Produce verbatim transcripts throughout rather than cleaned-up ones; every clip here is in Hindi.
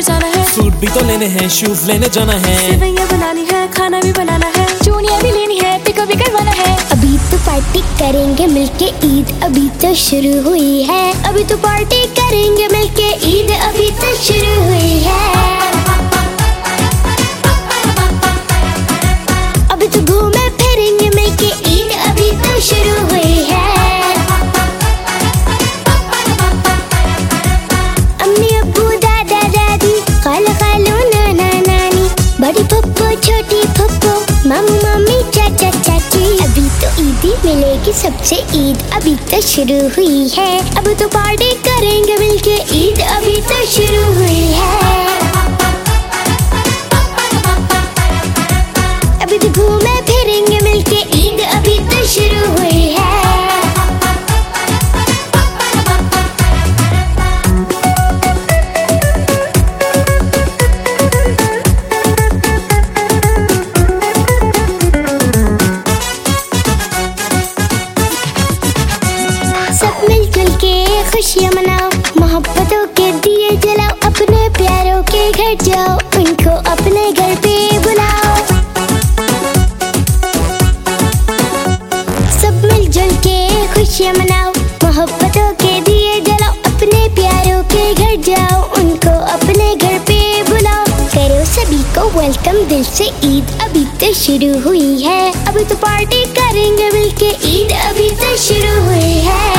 जाना है, सूट भी तो लेने हैं, शूज लेने जाना है, सेवइयां बनानी है, खाना भी बनाना है, चूड़ियां भी लेनी है, पिकअप भी करवाना है। अभी तो पार्टी करेंगे मिलके ईद अभी तो शुरू हुई है। अभी तो पार्टी करेंगे मिलके ईद अभी तो शुरू हुई है। अभी तो घूमे फिरेंगे मिलके ईद अभी तो शुरू हुई है। अम्मी अब्बू दादा दादी खाला खालू नाना नानी बड़ी पप्पू छोटी पप्पू मामू मामी चाचा चाची। अभी तो ईदी मिलेगी सबसे ईद अभी तो शुरू हुई है। अब तो पार्टी करेंगे मिलके ईद अभी तो शुरू हुई है। अभी तो घूमे फिरेंगे मिलके ईद अभी तो शुरू हुई है। सब मिलजुल के खुशियाँ मनाओ, मोहब्बतों के दिए जलाओ, अपने प्यारों के घर जाओ, उनको अपने घर पे बुलाओ। सब मिलजुल के खुशियाँ मनाओ, मोहब्बतों के दिए जलाओ, अपने प्यारों के घर जाओ, उनको अपने घर पे बुलाओ। करो सभी को वेलकम दिल से, ईद अभी तो शुरू हुई है। अभी तो पार्टी करेंगे मिलके ईद अभी तो शुरू हुई है।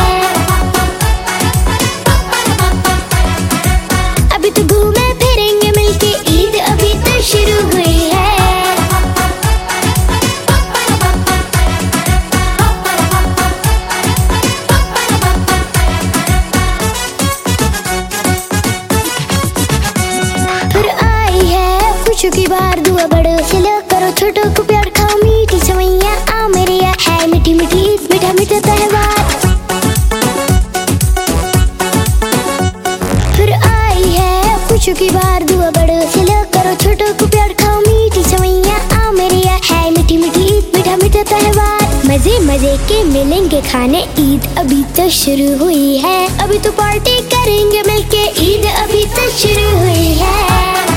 अभी तो घूमे फिरेंगे मिलके ईद अभी तो शुरू हुई है। फिर आई है खुशियों की बार, दुआ बड़ों से लो करो, छोटों को प्यार खाओ, मीठी सवैयां आओ मेरे यहाँ, है मीठी मीठी ईद, मीठा मीठा त्योहार। फिर आई है खुशियों की बार, दुआ बड़ों से लो करो, छोटों को प्यार खाओ, मीठी सवैयां आओ मेरे यहाँ, है मीठी मीठी ईद, मीठा मीठा त्योहार। मजे मजे के मिलेंगे खाने, ईद अभी तो शुरू हुई है। अभी तो पार्टी करेंगे मिलके ईद अभी तो शुरू हुई है।